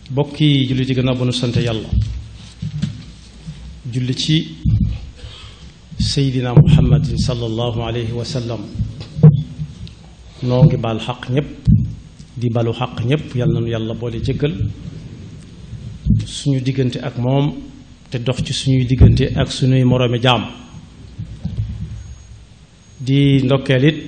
bokki julli ci gannaaw bu nu sant yàlla julli ci seydina muhammadin sallallahu alayhi wa sallam noo ngi baal xaq ñépp di balu xaq ñépp yàlla nañu yàlla boole jéggal suñu diggante ak moom te dox ci suñuy diggante ak suñuy moroomi jaam di ndokkeel it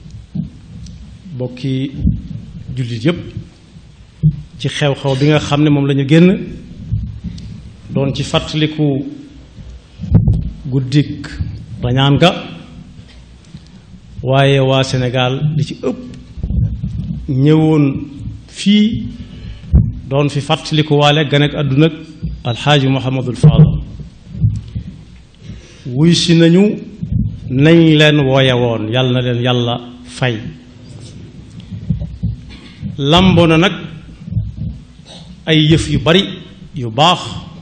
bokki jullit yépp ci xew-xew bi nga xam ne moom lañu génn doon ci fàttaliku guddik rañaan ga waaye waa Sénégal li ci ëpp ñëwoon fii doon fi fàttaliku waale gan ak àdduna ak alxaaji Muhammadul Faadal wuy si nañu nañ leen wooye woon yàlla na leen yàlla fay lamboo na nag ay yëf yu bari yu baax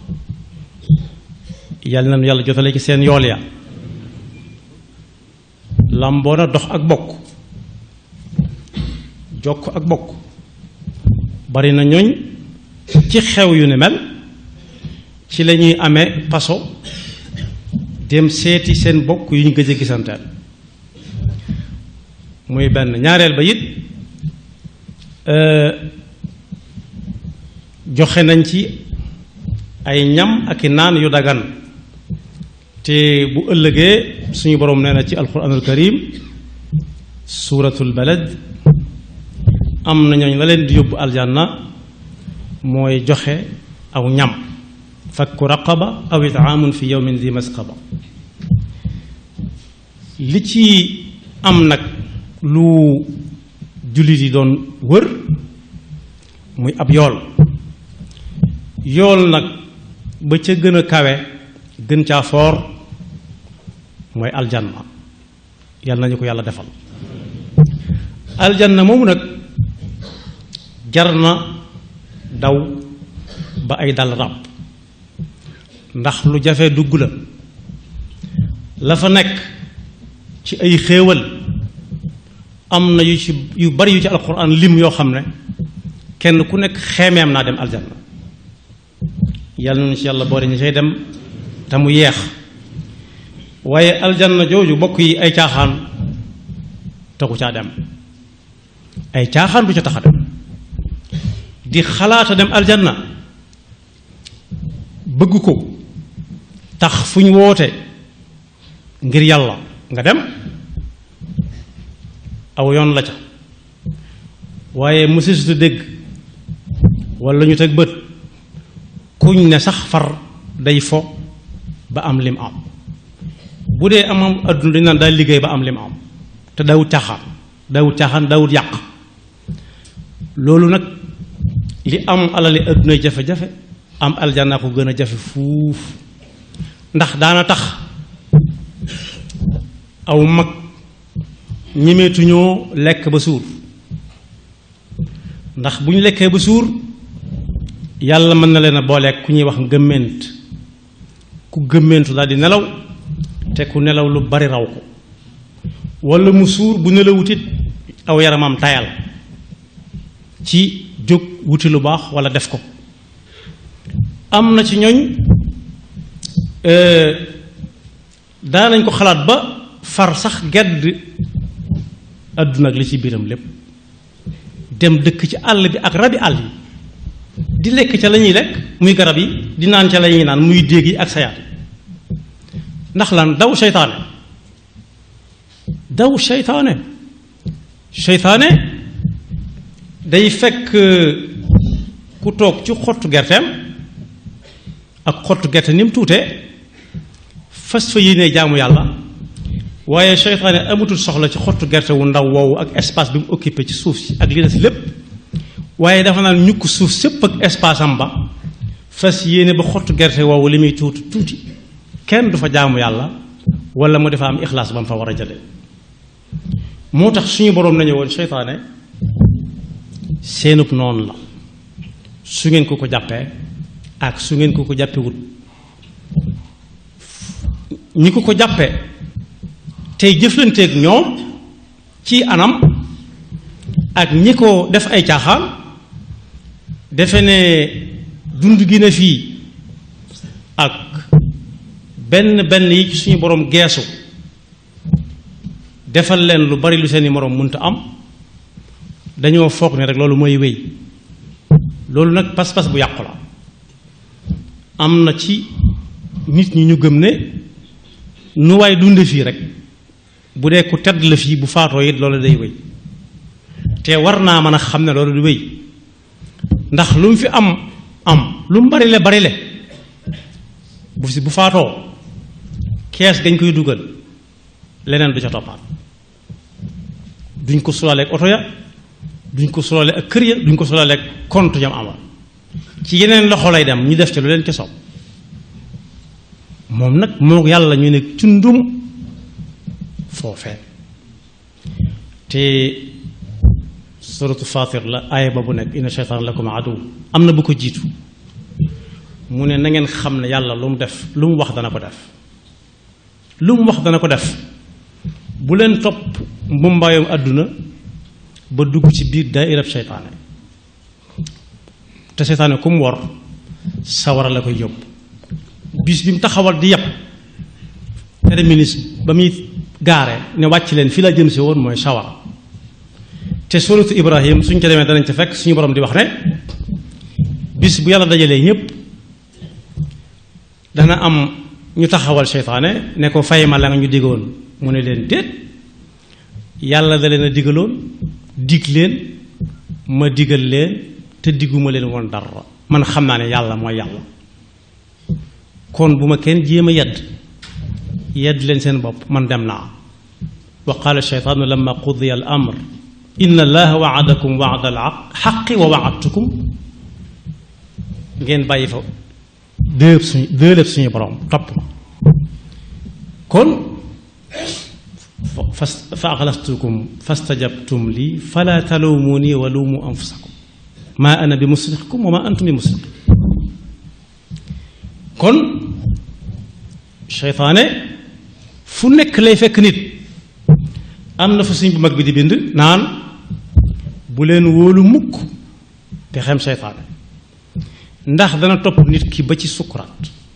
yàlla nañu yàlla jotale ci seen yool ya lamboo na dox ak bokk jokk ak bokk bari na ñooñ ci xew yu ne mel ci la ñuy amee paso dem seeti seen bokk yu ñu gëj a gisanteel muy benn ñaareel ba it joxe nañ ci ay ñam ak i naan yu dagan te bu ëllëgee suñu boroom nee na ci alquranul karim suuratul balad am na ñooñ la leen di yóbbu aljanna mooy joxe aw ñam fakku raqaba aw itaamun fi yawmin di masqaba li ci am nag lu jullit yi doon wër muy ab yool nag ba ca gën a kawe gën caa foor mooy aljanna yàlla nañu ko yàlla defal aljanna moomu nag jar na daw ba ay dal ràbb ndax lu jafe dugg la fa nekk ci ay xéewal am na yu bari yu ci alxuraan lim yoo xam ne kenn ku nekk xeemeem naa dem aljanna yàlla na ci yàlla boole ñu say dem te mu yeex waaye aljanna jooju bokk yi ay caaxaan taxu caa dem ay caaxaan du ca tax a dem di xalaata dem aljanna bëgg ko tax fu ñu woote ngir yàlla nga dem aw yoon la ca waaye mësisuta dégg walla ñu teg bët kuñ ne sax far day fo ba am lim am bu dee amam adduna dañ naan daal liggéey ba am lim am te daawut caaxaan daawut yàq loolu nag li am alali addunay jafe-jafe am aljanna ko gën a jafe fuuf ndax daana tax aw mag ñemeetuñoo lekk ba suur ndax bu ñu lekkee ba suur yàlla mën na leen a booleeg ku ñuy wax gëmment ku gëmmentu daal di nelaw te ku nelaw lu bari raw ko walla mu suur bu nelawutit aw yaramam tayal ci jóg wuti lu baax walla def ko am na ci ñooñ daanañ ko xalaat ba far sax gedd àdduna ak li ci biiram lépp dem dëkk ci àll bi ak rabi àll yi di lekk ca la ñuy lekk muy garab yi di naan ca la ñuy naan muy déeg yi ak sayaat ndax lan daw seytaane day fekk ku toog ci xottu gerteem ak xottu gerte ni mu tuutee fas fa yéenee jaamu yàlla waaye seytaane amatul soxla ci xottu gerte wu ndaw woowu ak espace bi mu occupé ci suuf si ak li des lépp waaye dafa naan ñukk suuf sépp ak espace am ba fas yéene ba xottu gerte woowu li muy tuuti kenn du fa jaamu yàlla wala mu defa am ixlaas ba mu fa war a jële moo tax suñu boroom nañu woon seytaane seenub noonu la su ngeen ko jàppee ak su ngeen ko jàppewut ñi ko jàppee tey jëflanteeg ñoom ci anam ak ñi ko def ay caaxaan defe ne dund gi na fii ak benn yi ci suñu borom geesu defal leen lu bari lu seeni moroom mënta am dañoo foog ne rek loolu mooy wéy loolu nag pas-pas bu yàqu la am na ci nit ñi ñu gëm ne nu waay dunde fii rek bu dee ku tedd la fii bu faatoo it loolu day wéy te war naa mën a xam ne loolu du wéy ndax lu mu fi am lu mu bari le bu faatoo kees gañ koy dugal leneen du ca toppaat duñ ko sulaale ak oto ya duñ ko sulaale ak kër ya duñ ko sulaale ak compte yam amal ci yeneen loxo lay dem ñu def ci lu leen ca soob moom nag moo yàlla ñu ne cundum foofee te suratu Fatir la aaya ba bu nekk inna shaytaan lakum aduw am na bu ko jiitu mu ne na ngeen xam ne yàlla lu mu def lu mu wax dana ko def lu mu wax dana ko def bu leen topp mbumbaayam àdduna ba dugg ci biir daairab seytaane te seytaane ku mu war sawara la koy yóbbu bis bi mu taxawal di yàpp terminus ba muy gaare ne wàcc leen fi la jëm si woon mooy sawara te suuratu Ibrahim suñ ca demee danañ ca fekk suñu borom di wax ne bis bu yàlla dajalee ñépp dana am ñu taxawal seytaane ne ko fay ma la nga ñu diggoon mu ne leen déet yàlla da leen a digaloon dig leen ma digal leen te digguma leen woon dara man xam naa ne yàlla mooy yàlla kon bu ma kenn jéem a yedd leen seen bopp man dem naa wa qaala sheytaanu lamma qudiya al amr inna allaha waadakum waada al xaqi wa waadtukum ngeen bàyyi fa déelëb suñu borom topp ma kon fa axlastukum fastajabtum lii fala talumuni wa lumu anfusakum maa ana bi musrixikum wa maa antum bi musriqi kon seytaane fu nekk lay fekk nit am na fa suñ bu mag bi di bind naan bu leen wóolu mukk te xem seytaane ndax dana topp nit ki ba ci sukkuraat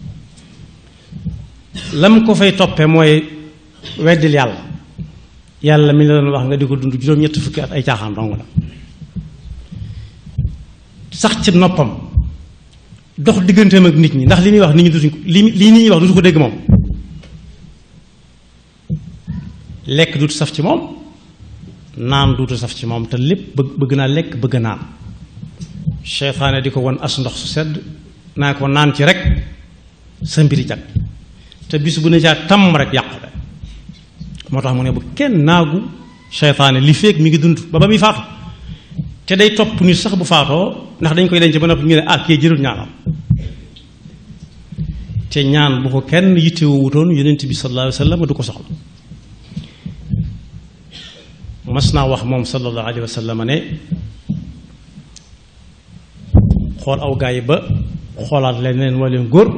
lam ko fay toppe mooy weddil yàlla mi la doon wax nga di ko dund juróom-ñetti fukki at ay caaxaan dong la sax ci noppam dox digganteem ak nit ñi ndax li muy wax nit ñi dutuñ ko li nit ñi wax dutu ko dégg moom lekk dutu saf ci moom naan dutu saf ci moom te lépp bëgg naa lekk bëgg naan seytaane di ko won as ndox su sedd naa ko naan ci rek sa mbiri jag te bis bu ne caa tàmm rek yàqu de moo tax mu ne bu kenn naagu seytaane li feeg mi ngi dund ba muy faatu te day topp nit sax bu faatoo ndax dañ koy denc ba noppi ñu ne ah kii jërul ñaanam te ñaan bu ko kenn yittewoo wutoon yonent bi sallallahu alayhi wa sallam du ko soxla mas naa wax moom sallallahu alayhi wa sallam ne xool aw gaa yi ba xoolaat leneen wala góor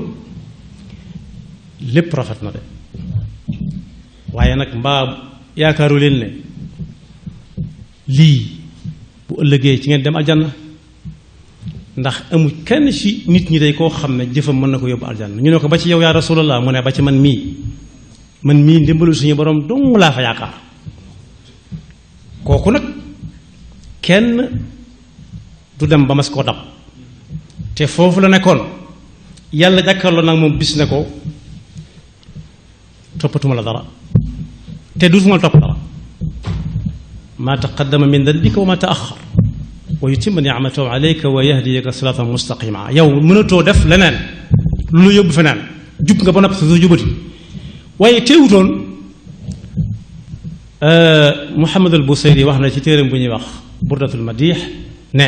lépp rafet na de waaye nag mbaa yaakaaru leen ne lii bu ëllëgee ci ngeen dem aljanna ndax amul kenn ci nit ñi day koo xam ne jëfam mën na ko yóbbu aljanna ñu ne ko ba ci yow yaa rasulallah mu ne ba ci man mii ndimbalu suñu borom dong laa fa yaakaar kooku nag kenn du dem ba mas koo dab te foofu la nekkoon yàlla jàkkaarloo nag moom bis ne ko toppatuma la dara te duutuma la topp dara maa taqaddama min danbika wa maa taaxar wa yutimma ni'matahu alayka wa yahdiyaka siratan mustaqima yow mënatoo def leneen lu la yóbbu feneen jub nga ba noppi sa jubati waaye teewutoon Muhammad al Busayri wax na ci téeram bu ñuy wax burdatul madix ne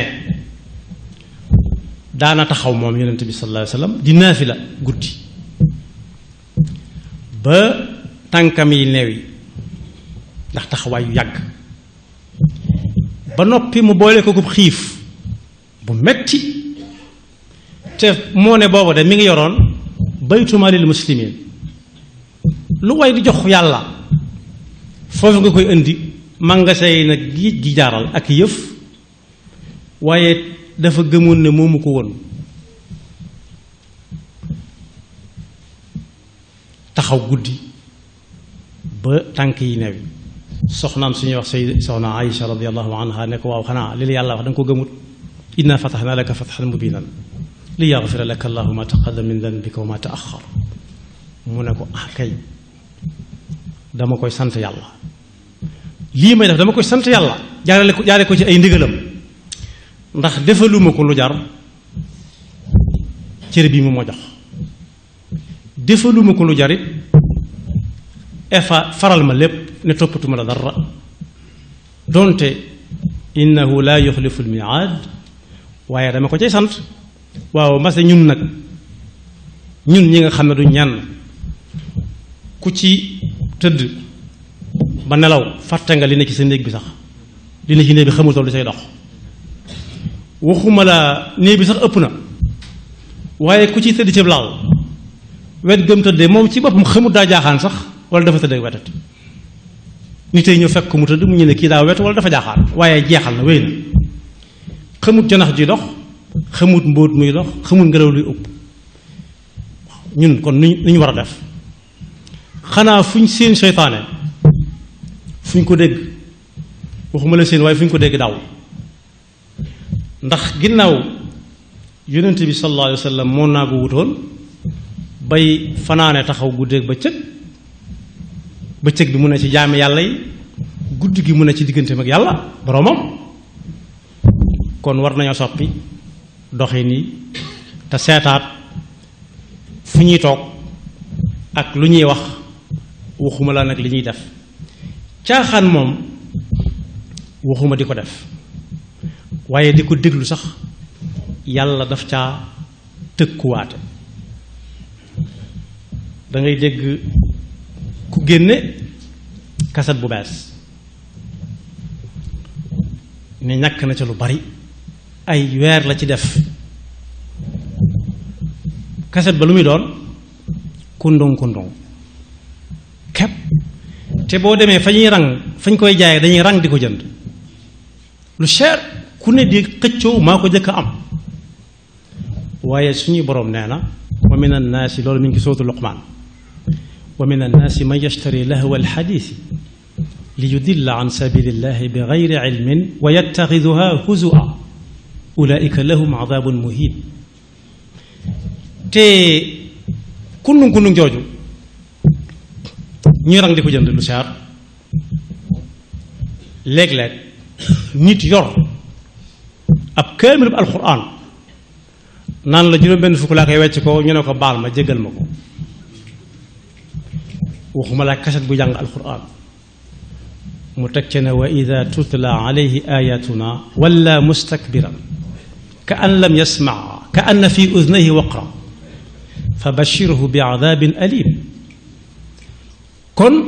daana taxaw moom yonent bi sallallahu alayhi wa sallam di naafila guddi ba tànkam yi neew yi ndax taxawaay yu yàgg ba noppi mu boole ko xiif bu metti te moo ne booba de mi ngi yoroon baytu maalil muslimin lu way di jox yàlla foofu nga koy indi magasin yi nag gi jaaral ak yëf waaye dafa gëmoon ne moomu ko woon taxaw guddi ba tànk yi newi soxnaam suñuy wax say soxna Aïcha radiyallahu anha ne ko waaw xanaa li la yàlla wax da nga ko gëmut inna fataxna laka fatxan mubinan li yaxfira laka allahu ma taqaddama min danbika wa ma taaxar mu ne ko kay dama koy sant yàlla lii may def dama koy sant yàlla jaare ko ci ay ndigalam ndax defaluma ko lu jar cër bi mu ma jox defaluma ko lu jarit faral ma lépp ne toppatuma la dara donte innahu laa yuxlifu lmiaad waaye dama ko cay sant waaw mase ñun nag ñun ñi nga xam ne du ñan ku ci tëdd ba nelaw fàtte nga li ne ci sa néeg bi sax li ne ci néeg bi xamul tool di say dox waxuma la néeg bi sax ëpp na waaye ku ci tëdd ci laal wet gëm tëddee moom ci boppam xamut daa jaaxaan sax wala dafa tëdd ak wetat nit yi ñëw fekk ko mu tëdd mu ñu ne kii daa wet wala dafa jaaxaan waaye jeexal na wéy na xamut janax ji dox xamut mbóot muy dox xamut ngelaw luy ëpp ñun kon ni ñu war a def xanaa fu ñu seen seytaane fu ñu ko dégg waxuma la seen waaye fu ñu ko dégg daw ndax ginnaaw yonent bi sallallahu alayhi wa sallam moo naa ko wutoon bay fanaane taxaw guddeeg bëccëg bi mu ne ci jaami yàlla yi guddi gi mu ne ci digganteem ak yàlla boroomam kon war nañoo soppi doxin yi te seetaat fu ñuy toog ak lu ñuy wax waxuma la nag li ñuy def caaxaan moom waxuma di ko def waaye di ko déglu sax yàlla daf caa tëkkuwaate da ngay dégg ku génne kaset bu bees ne ñàkk na ca lu bari ay weer la ci def kaset ba lu muy doon kundong kundong kepp te boo demee fa ñuy rang fañ koy jaayee dañuy rang di ko jënd lu cher ku ne di xëccoo maa ko jëkk a am waaye suñuy boroom nee na wa min annaasi loolu mi ngi sootu Luqmaan wa min annaasi man yashtari lahwa alxadiisi li yudilla an sabilillahi bi gayri ilmin wa yattaxiduha huzua ulaika lahum adabun muhin te kundung kundung jooju ñuy rang di ko jënd lu seer léeg-léeg nit yor ab kaamilub alxuraan naan la juróom-benn fukk laa koy wecc ko ñu ne ko baal ma jéggal ma ko waxuma laa kaset bu jàng alxuraan mu teg ci ne wa ida tutla alayhi ayatuna walla mustakbiran ka an lam yasmaa ka anna fi udnayhi waqra fa bashirhu bi adabin alim kon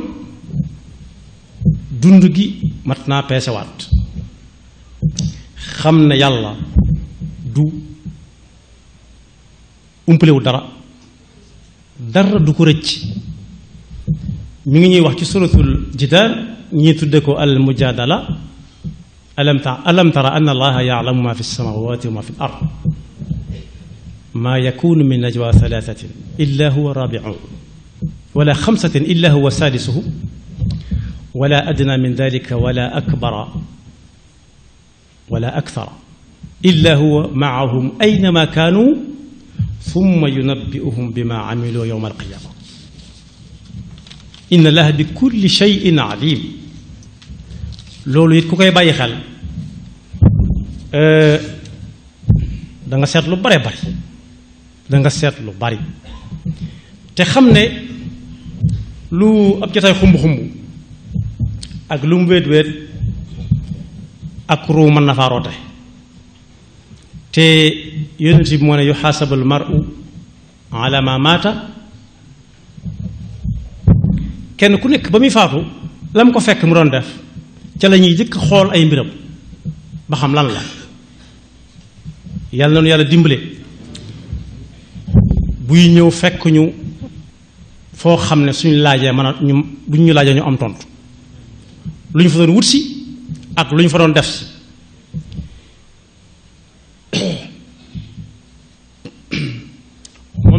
dund gi mat naa peesewaat xam ne yàlla du umpalewu dara du ko rëcc mi ngi ñuy wax ci suratul jidaal ñii tudde ko al mujadala alam tara anna allaha yaalamu ma fi samawati wa ma fi l ard ma yakunu min najwa thalathatin illa huwa rabi'uhum wala xamsatin illa huwa sadisuhum wala adna min dalika wala akbara wala akthara illa huwa maahum aynama kaanu thumma yunabbi'uhum bima amilu yawma alqiyama inna allaha bi kulli shay'in alim loolu it ku koy bàyyi xel da nga seet lu bare bari da nga seet lu bari te xam ne lu ab jotaay xumb-xumb ak lu mu wéet-wéet ak ruu mën na faa roote te yonent bi moo ne yuxaasabu al mar'u ala ma maata kenn ku nekk ba muy faatu la mu ko fekk mu doon def ca la ñuy jëkk xool ay mbiram ba xam lan la yàlla na nu yàlla dimbale buy ñëw fekk ñu foo xam ne suñu laajee mën a ñu buñ ñu laajee ñu am tontu lu ñu fa doon wut si ak lu ñu fa doon def si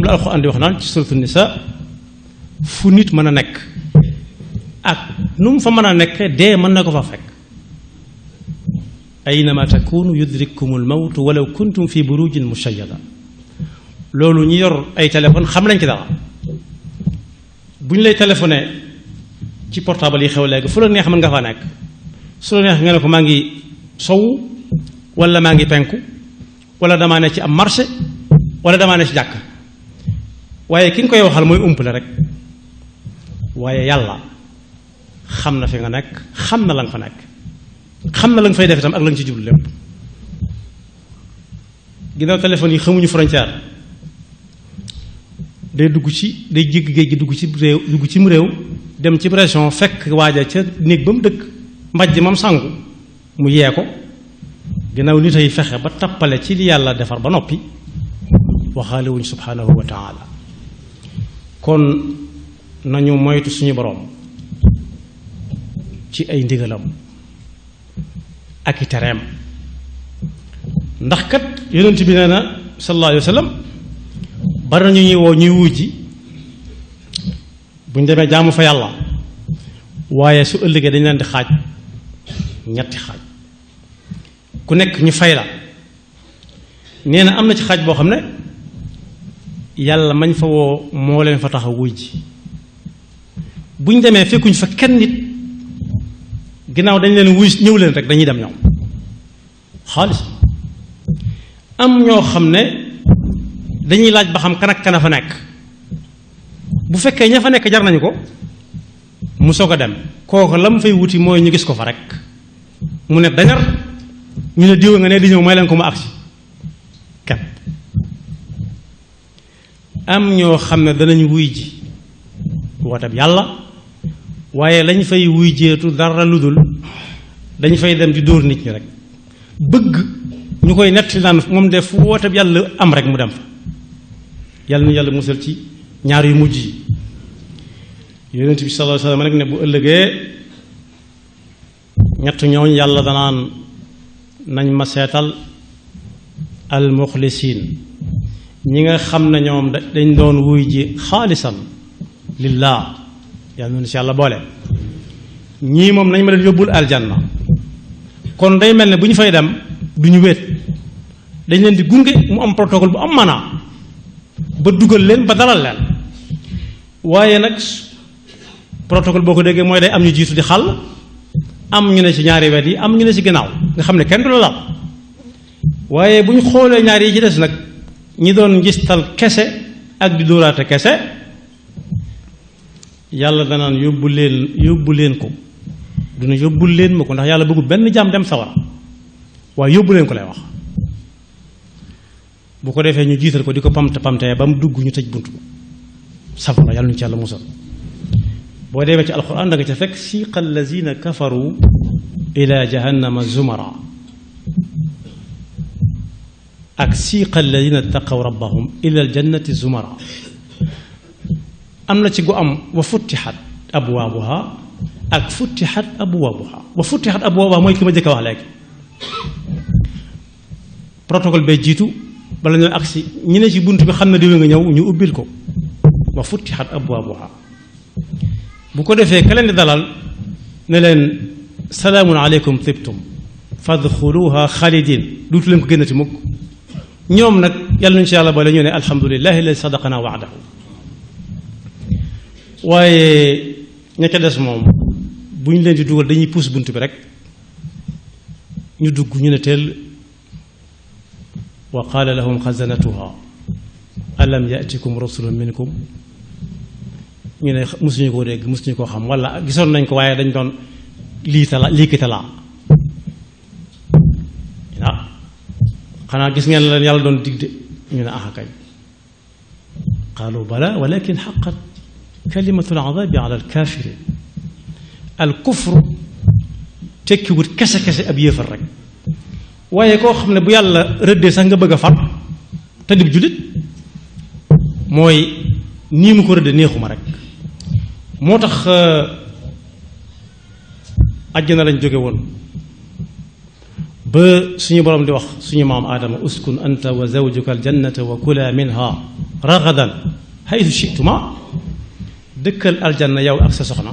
la alxuraan di wax naan ci suratu nisa fu nit mën a nekk ak nu mu fa mën a nekk dee mën na ko fa fekk aynama takunu yudrikkumul mawtu walaw kuntum fi burujin mushayyada loolu ñi yor ay téléphone xam nañ ci dara bu ñu lay téléphoné ci portable yi xew léegi fu la neex mën nga fa nekk su la neex nga ne ko maa ngi sow wala maa ngi penku wala damaa ne ci am marché wala damaa ne ci jàkk waaye ki nga koy waxal mooy umpale rek waaye yàlla xam na fi nga nekk xam na la nga fa nekk xam na la nga fay def itam ak la nga ci jublu lépp ginnaaw téléphone yi xamuñu frontière day jéggi géej gi dugg ci mu réew dem ci région fekk waaja ca néeg ba mu dëkk mbajj mam sangu mu yee ko ginnaaw nit ay fexe ba tappale ci li yàlla defar ba noppi waxaale wuñ subhanahu wa taala kon nañu moytu suñu boroom ci ay ndigalam ak i tereem ndax kat yonent bi nee na sallallahu alayhi wa sallam bari nañu ñuy woo ñuy wujji bu ñu demee jaamu fa yàlla waaye su ëllëgee dañu leen di xaaj ñetti xaaj ku nekk ñu fay la nee na am na ci xaaj boo xam ne yàlla mañ fa woo moo leen fa tax a wujji bu ñu demee fekkuñ fa kenn nit ginnaaw dañ leen wuy ñëw leen rek dañuy dem ñoom xaalis am ñoo xam ne dañuy laaj ba xam kan ak kan a fa nekk bu fekkee ña fa nekk jar nañu ko mu soog a dem kooku la mu fay wuti mooy ñu gis ko fa rek mu ne dañar ñu ne diw nga ne di ñëw may leen ko mu agsi kenn am ñoo xam ne danañ wuy ji woote bi yàlla waaye lañ fay wuy jeetu dara lu dul dañ fay dem di dóor nit ñi rek bëgg ñu koy netti naan moom de fu woote bi yàlla am rek mu dem fa yàlla na yàlla musal ci ñaar yu mujj yi yonent bi sallallahu alayhi wa sallam rek ne bu ëllëgee ñett ñooñ yàlla danaan nañ ma seetal al muxlisiin ñi nga xam ne ñoom dañ doon wuy ji xaalisan lillah yàlla na si yàlla boole ñii moom nañ ma leen yóbbul aljanna kon day mel ne bu ñu fay dem du ñu wéet dañ leen di gunge mu am protocole bu am maanaa ba dugal leen ba dalal leen waaye nag protocole boo ko déggee mooy day am ñu jiitu di xàll am ñu ne ci ñaari wet yi am ñu ne ci ginnaaw nga xam ne kenn du la laal waaye bu ñu xoolee ñaari yi ci des nag ñi doon ngistal kese ak di dóoraate kese yàlla danaan yóbbu leen ko duna yóbbul leen ma ko ndax yàlla bëggul benn jaam dem sawara waaye yóbbu leen ko lay wax bu ko defee ñu jiital ko di ko pamte pamtee ba mu dugg ñu tëj bunt safara yàlla ñu ci yàlla musal boo demee ci alquran da nga ca fekk siiqa allazina kafaru ila jahannama zumara ak siiqa allazina taqaw rabbahum ila aljannati zumara am na ci gu am wa futtixat abwaabuha ak futtixat abwaabuha wa futtixat abwaabuha mooy ki ma jëkk a wax léegi protocole bee jiitu bala ñoo agsi ñi ne ci bunt bi xam ne diwe nga ñëw ñu ubbil ko wa futtixat abwaabuha bu ko defee ka leen di dalal ne leen salaamun aleykum tibtum fadxuluha xaalidin duutu leen ko génnati mukk ñoom nag yàlla nañu ci yàlla boole ñu ne alhamdulilahi alladi sadaqana waadahu waaye ña ca des moom bu ñu leen di dugal dañuy puus bunt bi rek ñu dugg ñu ne teel wa qaala lahum xazanatuha alam yatikum rasulun minkum ñu ne mosuñu koo dégg mosuñu koo xam wala gisoon nañ ko waaye dañ doon lii talaa ah xanaa gis ngeen la yàlla doon dig de ñu ne ah kay qaalu bala walakin xaqat kalimatu al-azabi ala al-kafirin al-kufru tekkiwut kese ab yéefar rek waaye koo xam ne bu yàlla rëddee sax nga bëgg a far te dib jullit mooy nii mu ko rëddee neexuma rek moo tax àjjana lañ jóge woon ba suñu borom di wax suñu maam aadama uskun anta wa zawjuka aljannata wa kula minha ragadan haythu shi'tuma dëkkal aljanna yow ak sa soxna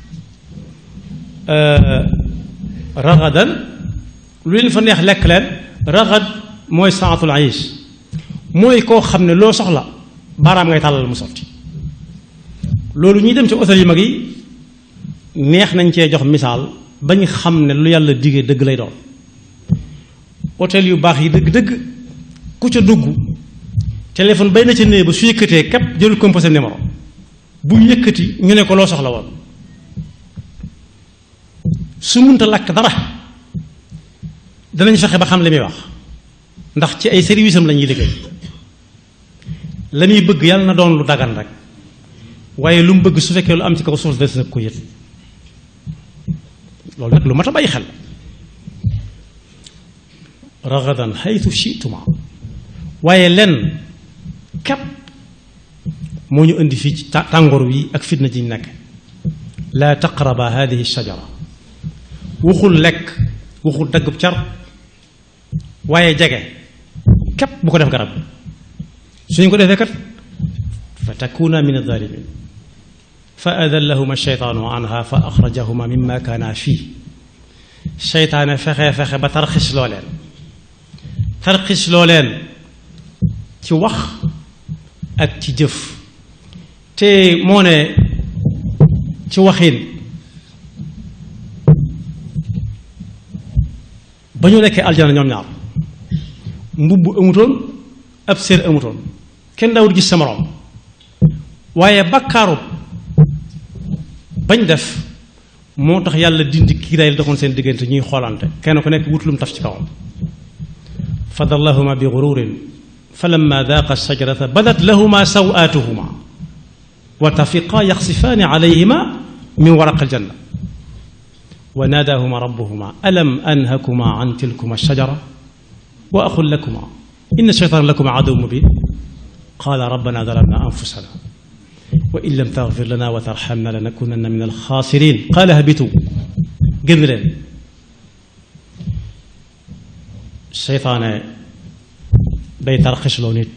ragadan lu leen fa neex lekk leen ragad mooy saatul aish mooy koo xam ne loo soxla baaraam ngay tàllal mu sotti loolu ñuy dem ci hôtel yu mag yi neex nañ cee jox misaal bañ xam ne lu yàlla digee dëgg lay doon hôtel yu baax yi dëgg-dëgg ku ca dugg téléphone bay na ca néeg ba su yëkkatee képp jëlul composé numéro bu yëkkati ñu ne ko loo soxla woon su munta làkk dara danañ fexe ba xam li muy wax ndax ci ay service am la ñuy liggéey la muy bëgg yàlla na doon lu dagan rek waaye lu mu bëgg su fekkee lu am ci kaw suuf des na ko yët loolu nag lu mat a bàyyi xel ragadan haythu shi'tuma waaye lenn képp moo ñu indi fii ci tàngoor wi ak fitna ji ñu nekk laa taqraba hadihi shajara waxul lekk waxul daggub car waaye jege képp bu ko def garab suñu ko defee kat fa takuna min adh-dhalimin fa adallahuma ash-shaytaanu anha fa axrajahuma mimma kaana fii seytaane fexe ba tarxis loo leen ci wax ak ci jëf te moo ne ci waxin ba ñu lekkee aljana ñoom ñaar mbubb amutoon ab séer amutoon kenn daawul gis sa moroom waaye bakkaaru bañ def moo tax yàlla dindi kiiraay li doxoon seen diggante ñuy xoolante kenn ku nekk wut lu mu taf ci kawam fadallahuma bi gururin falamma daaqa shajarata badat lahuma sawaatuhuma wa tafiqa yaxsifaani alayhima min waraqi aljanna wa naadaahuma rabbuhuma alam anhakuma an tilkuma shajara wa aqul lakuma inna shaytaana lakuma aduwwun mubin qaala rabbana zalamna anfusana wa in lam taghfir lana wa tarhamna lanakunanna min alxaasirin qaala habitu génn leen seytaane day tarxiisloo nit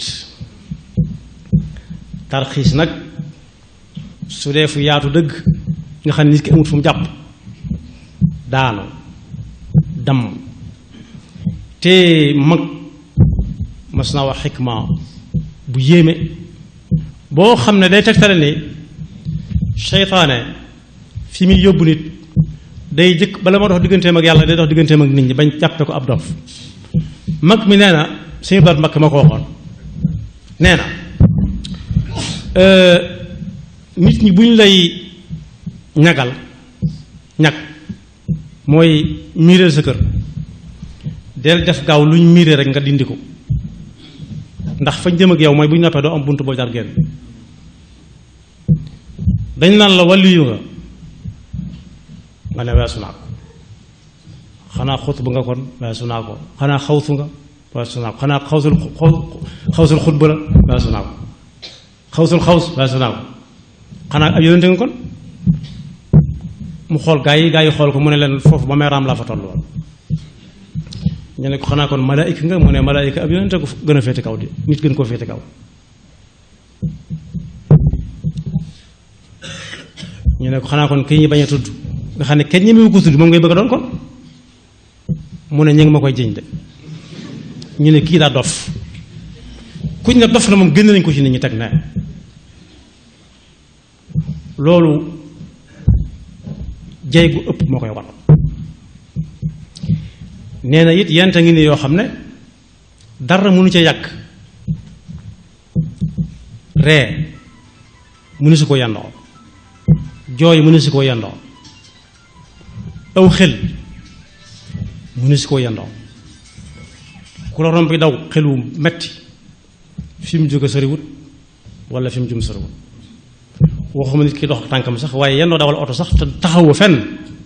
tarxiis nag su dee fu yaatu dëgg nga xam ne nit ki amut fu mu jàpp daanu damm te mag mas naa wax xikma bu yéeme boo xam ne day tegtale ni seytaane fi muy yóbbu nit day jëkk bala moo dox digganteem ak yàlla day dox digganteem ak nit ñi bañ jàppe ko ab dof mag mi nee na suñu baat mag ma ko waxoon nee na nit ñi bu ñu lay ñagal ñag mooy miireel sa kër del def gaaw lu ñu miiree rek nga dindi ko ndax fañ jëm ak yow mooy bu ñu noppee doo am bunt boo jaar génn dañ naan la wàllu nga ne weesu naa ko xanaa xutba nga kon weesu naa ko xanaa xawsu nga weesu naa ko xanaa xawsul xutba la weesu naa ko xawsul xaws weesu naa ko xanaa ab yonente nga kon mu xool gaa yi xool ko mu ne leen foofu ba may raam laa fa toll woon ñu ne ko xanaa kon malaayika nga mu ne malaayika ab yonente ko gën a féete kaw di nit gën koo féete kaw ñu ne ko xanaa kon kii ñi bañ a tudd nga xam ne kenn ñemewu ko tudd moom ngay bëgg a doon kon mu ne ñu ngi ma koy jëñ de ñu ne kii daa dof kuñ ne dof na moom génn nañ ko ci nit ñi teg ne loolu jay gu ëpp moo koy war nee na it yenta ngi ni yoo xam ne dara mënu ca yàq ree mënu si ko yendoo jooy mënu si ko yendoo aw xel mënu si ko yendoo ku la romb bi daw xel wu metti fi mu jóge soriwut wala fi mu jum soriwut waxuma nit ki dox tànkam sax waaye yendoo dawal oto sax te taxawu fenn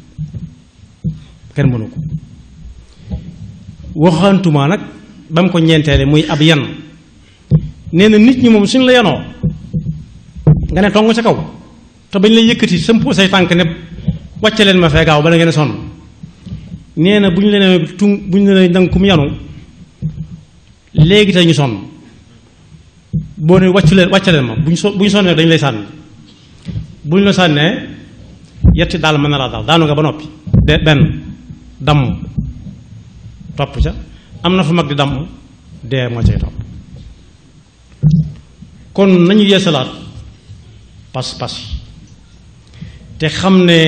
kenn mënu ko waxantuma nag ba mu ko ñeenteele muy ab yan nee na nit ñi moom suñ la yanoo nga ne tong ca kaw te bañ lay yëkkati sëmp say tànk ne wàcce leen ma fee gaaw bala ngeen sonn nee na bu ñu leen bu ñu leen danga kum yanu léegi tey ñu sonn boo ne wàccu leen wàcce leen ma bu ñu sonnee dañu lay sànni bu ñu la sànnee yetti daal mën na laa daal daanu nga ba noppi de benn damm topp ca am na fu mag di damm dee moo cay topp kon nañu yeesalaat pas-pas yi te xam ne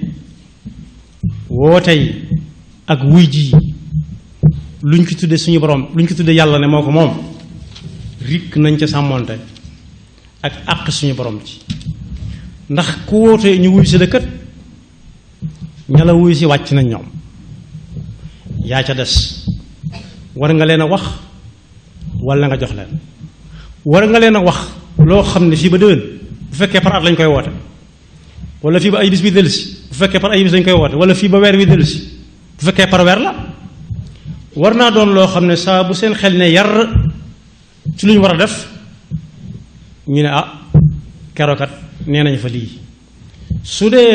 wootey ak wuy ji luñ ko tuddee suñu borom luñ ko tuddee yàlla ne moo ko moom rikk nañ ca sàmmoonte ak àq suñu borom ci ndax ku woote ñu wuy si dëkkat ña la wuy si wàcc nañ ñoom yaa ca des war nga leen a wax wala nga jox leen war nga leen a wax loo xam ne fii ba déwén bu fekkee par at lañ koy woote wala fii ba ay bis bi dellusi bu fekkee par ay bis lañ koy woote wala fii ba weer wi dellusi bu fekkee par weer la war naa doon loo xam ne saa bu seen xel ne yar ci lu ñu war a def ñu ne ah kerokat nee nañ fa lii su dee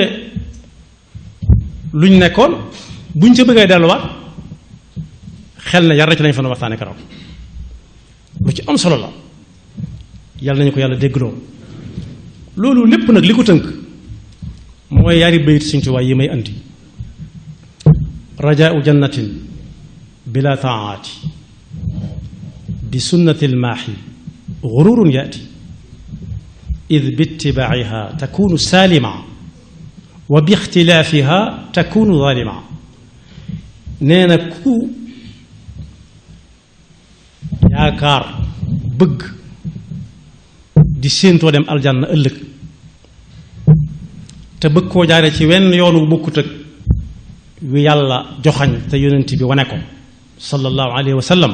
luñ nekkoon buñ ca bëggee delluwaat xel ne yar ci lañ fa na waxtaane keroog lu ci am solo la yàlla nañu ko yàlla déggloo loolu lépp nag li ko tënk mooy yaari bayit Sëñ Tuubaa yi may andi rajaau jannatin bila taati bi sunnati lmaaxi gururun yaati id bittibaaciha takunu saalima wa bi ixtilaafiha takunu zaalima nee na ku yaakaar bëgg di séentoo dem aljanna ëllëg te bëgg koo jaare ci wenn yoon wu bokkut ak wi yàlla joxañ te yonent bi wane ko sallallahu alayhi wa sallam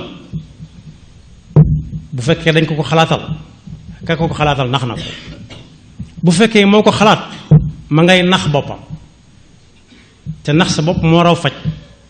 bu fekkee dañ ko ko xalaatal ka ko ko xalaatal nax na ko bu fekkee moo ko xalaat ma ngay nax boppam te nax sa bopp moo raw faj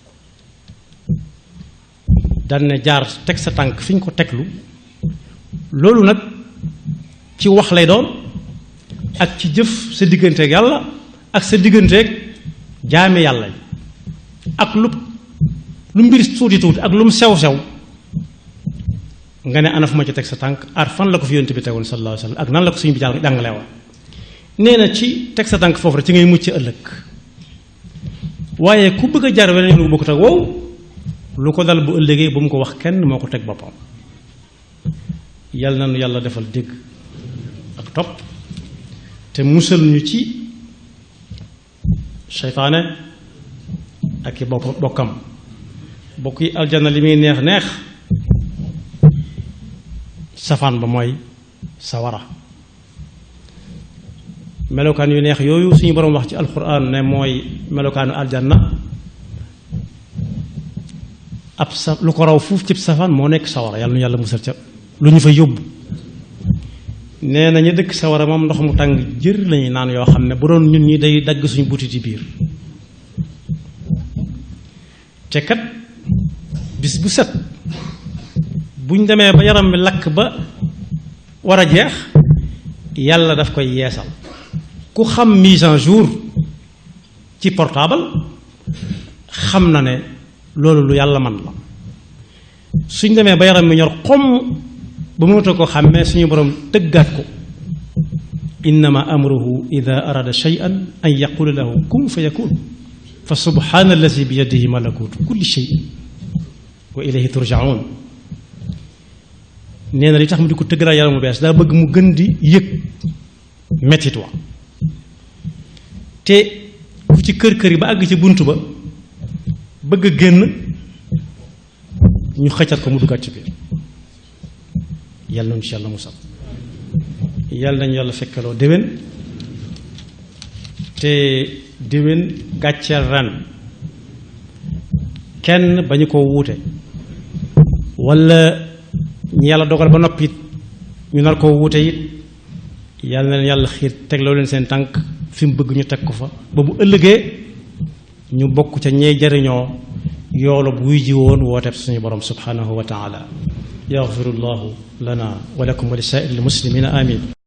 daan ne jaar teg sa tànk fi ñu ko teglu loolu nag ci wax lay doon ak ci jëf sa digganteeg yàlla ak sa digganteeg jaame yàlla yi ak lu mbir tuuti tuuti ak lu mu sew sew nga ne ana fu ma ci teg sa tànk ar fan la ko fi yonent bi tegoon sallallahu alayhi wa sallam ak nan la ko suñu bi jàngale woon nee na ci teg sa tànk foofu rek ci ngay mucc ëllëg waaye ku bëgg a jaar weneen yoon bu bokkut ak wow lu ko dal bu ëllëgee bu mu ko wax kenn moo ko teg boppam yàlla na nu yàlla defal dégg ak topp te musal ñu ci seytaane ak i bokkam bokk yi aljanna li muy neex neex safaan ba mooy sawara melokaan yu neex yooyu suñu boroom wax ci alxuraan ne mooy melokaanu aljanna ab sa lu ko raw fuuf cib safaan moo nekk sawara yàlla nu yàlla musal ca lu ñu fa yóbbu nee na ñu dëkk sawara moom ndox mu tàng jër lañuy naan yoo xam ne bu doon ñun ñi day dagg suñu butit yi biir te kat bis bu set buñ demee ba yaram bi lakk ba war a jeex yàlla daf koy yeesal ku xam mise en jour ci portable xam na ne loolu lu yàlla man la suñ demee ba yaram bi ñor xom ba mënatoo ko xàmmee suñu borom tëggaat ko innama amruhu ida arada shay'an an yaqula lahu kun fa yakun fa subhana allazi bi yadihi malakutu kulli shay'in wa ilayhi turjaun nee na li tax mu di ko tëggalaat yaram mu bees daa bëgg mu gën di yëg mettit wa te ku ci kër yi ba àgg ci bunt ba bëgg a génn ñu xëccat ko mu duggaat ci biir yàlla nañu ci yàlla musal yàlla nañu yàlla fekkaloo déwén te déwén gàcceel ren kenn bañu ko wuute walla ñu yàlla dogal ba noppi ñu nar koo wuute it yàlla na leen yàlla xiir tegloo leen seen tànk fi mu bëgg ñu teg ko fa ba bu ëllëgee ñu bokk ca ñee jariñoo yoolub wuy ji woon wooteeb suñu borom subhanahu wa taala yaxfirullahu lana wa lakum wa li saa'iril muslimina amin